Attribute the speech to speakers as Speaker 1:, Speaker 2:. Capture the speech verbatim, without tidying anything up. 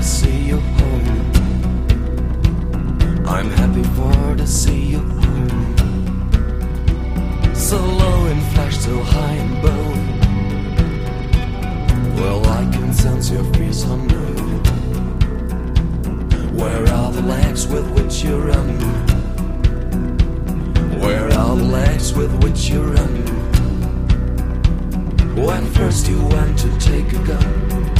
Speaker 1: see you home. I'm happy for to see you home. So low in flesh, so high in bone. Well, I can sense your feet on road. Where are the legs with which you run? Where are the legs with which you run? When first you went to take a gun.